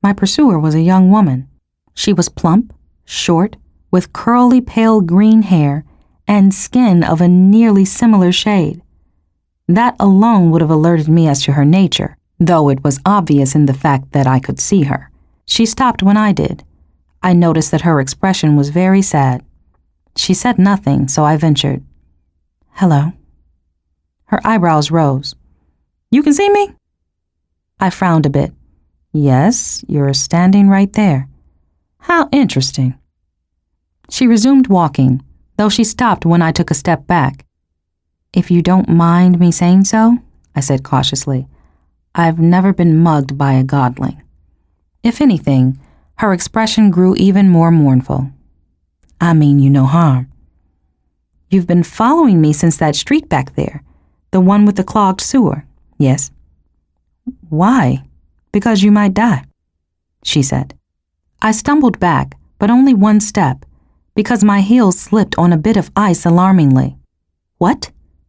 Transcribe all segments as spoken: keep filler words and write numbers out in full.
My pursuer was a young woman. She was plump, short, with curly pale green hair and skin of a nearly similar shade. That alone would have alerted me as to her nature, though it was obvious in the fact that I could see her. She stopped when I did. I noticed that her expression was very sad. She said nothing, so I ventured, "Hello." Her eyebrows rose. "You can see me?" I frowned a bit. "Yes, you're standing right there." "How interesting." She resumed walking, though she stopped when I took a step back. "If you don't mind me saying so," I said cautiously, "I've never been mugged by a godling." If anything, her expression grew even more mournful. "I mean you no harm." "You've been following me since that street back there, the one with the clogged sewer." "Yes." "Why?" "Because you might die," she said. I stumbled back, but only one step, because my heels slipped on a bit of ice alarmingly. "What?"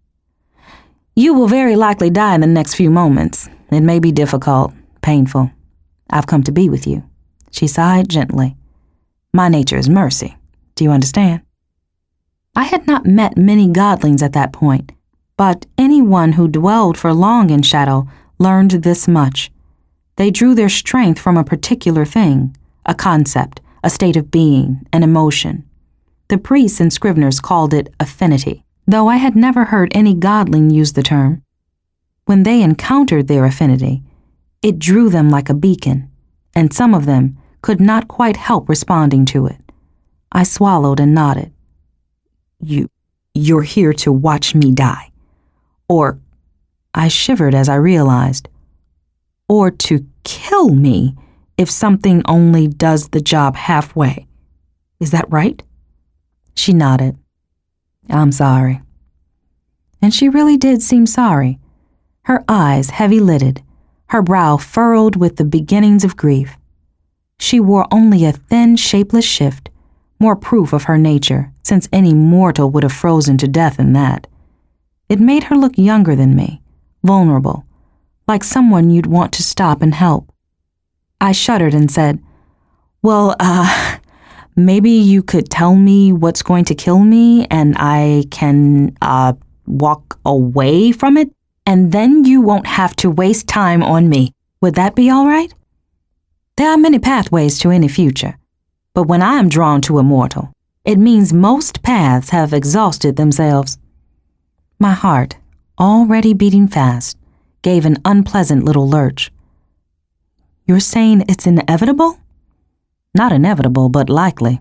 "You will very likely die in the next few moments. It may be difficult, painful. I've come to be with you." She sighed gently. "My nature is mercy. Do you understand?" I had not met many godlings at that point, but anyone who dwelled for long in shadow learned this much. They drew their strength from a particular thing, a concept, a state of being, an emotion. The priests and scriveners called it affinity, though I had never heard any godling use the term. When they encountered their affinity, it drew them like a beacon, and some of them could not quite help responding to it. I swallowed and nodded. You, you're here to watch me die. Or, I shivered as I realized, or to kill me if something only does the job halfway. Is that right? She nodded. "I'm sorry." And she really did seem sorry. Her eyes heavy-lidded, her brow furrowed with the beginnings of grief. She wore only a thin, shapeless shift, more proof of her nature, since any mortal would have frozen to death in that. It made her look younger than me, vulnerable, like someone you'd want to stop and help. I shuddered and said, "Well, uh, maybe you could tell me what's going to kill me and I can, uh, walk away from it, and then you won't have to waste time on me. Would that be all right? There are many pathways to any future, but when I am drawn to a mortal, it means most paths have exhausted themselves." My heart, already beating fast, gave an unpleasant little lurch. "You're saying it's inevitable?" "Not inevitable, but likely."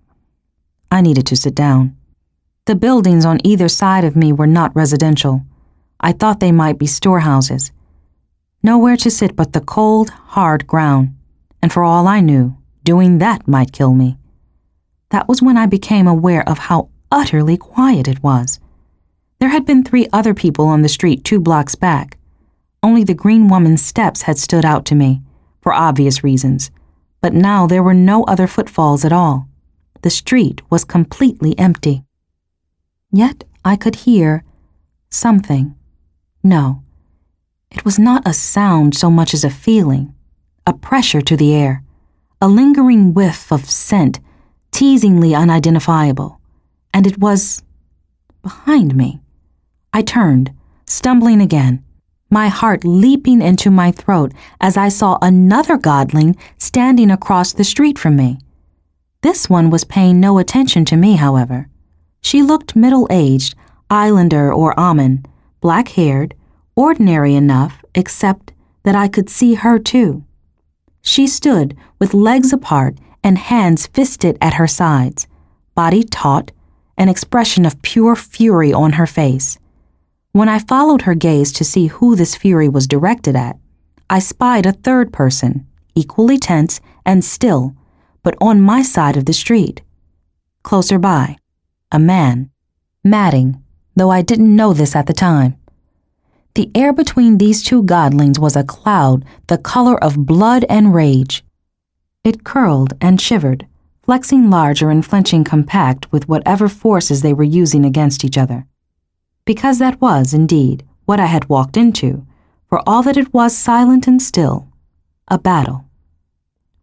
I needed to sit down. The buildings on either side of me were not residential. I thought they might be storehouses. Nowhere to sit but the cold, hard ground, and for all I knew, doing that might kill me. That was when I became aware of how utterly quiet it was. There had been three other people on the street two blocks back. Only the green woman's steps had stood out to me, for obvious reasons, but now there were no other footfalls at all. The street was completely empty. Yet I could hear something. No, it was not a sound so much as a feeling, a pressure to the air, a lingering whiff of scent, teasingly unidentifiable, and it was behind me. I turned, stumbling again, my heart leaping into my throat as I saw another godling standing across the street from me. This one was paying no attention to me, however. She looked middle-aged, islander or Amun, black-haired, ordinary enough except that I could see her too. She stood with legs apart and hands fisted at her sides, body taut, an expression of pure fury on her face. When I followed her gaze to see who this fury was directed at, I spied a third person, equally tense and still, but on my side of the street. Closer by, a man, matting, though I didn't know this at the time. The air between these two godlings was a cloud the color of blood and rage. It curled and shivered, flexing larger and flinching compact with whatever forces they were using against each other. Because that was, indeed, what I had walked into, for all that it was silent and still, a battle.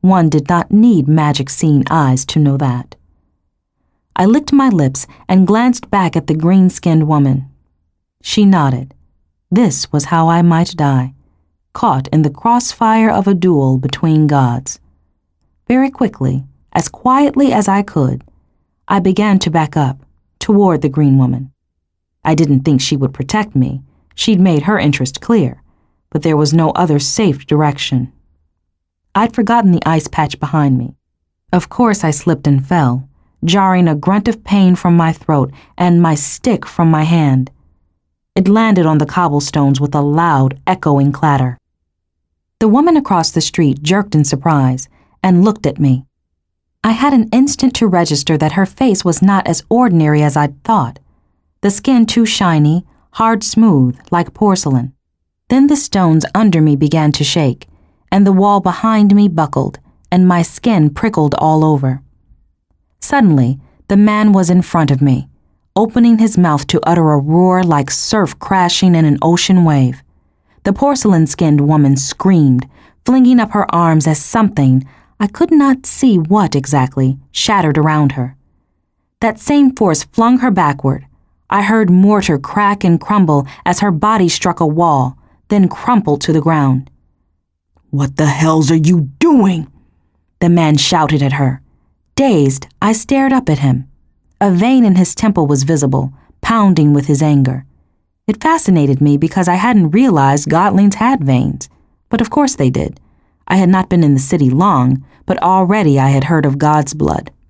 One did not need magic-seeing eyes to know that. I licked my lips and glanced back at the green-skinned woman. She nodded. This was how I might die, caught in the crossfire of a duel between gods. Very quickly, as quietly as I could, I began to back up, toward the green woman. I didn't think she would protect me. She'd made her interest clear, but there was no other safe direction. I'd forgotten the ice patch behind me. Of course I slipped and fell, jarring a grunt of pain from my throat and my stick from my hand. It landed on the cobblestones with a loud, echoing clatter. The woman across the street jerked in surprise and looked at me. I had an instant to register that her face was not as ordinary as I'd thought, the skin too shiny, hard smooth, like porcelain. Then the stones under me began to shake, and the wall behind me buckled, and my skin prickled all over. Suddenly, the man was in front of me, opening his mouth to utter a roar like surf crashing in an ocean wave. The porcelain-skinned woman screamed, flinging up her arms as something, I could not see what exactly, shattered around her. That same force flung her backward. I heard mortar crack and crumble as her body struck a wall, then crumpled to the ground. "What the hells are you doing?" the man shouted at her. Dazed, I stared up at him. A vein in his temple was visible, pounding with his anger. It fascinated me because I hadn't realized godlings had veins, but of course they did. I had not been in the city long, but already I had heard of God's blood.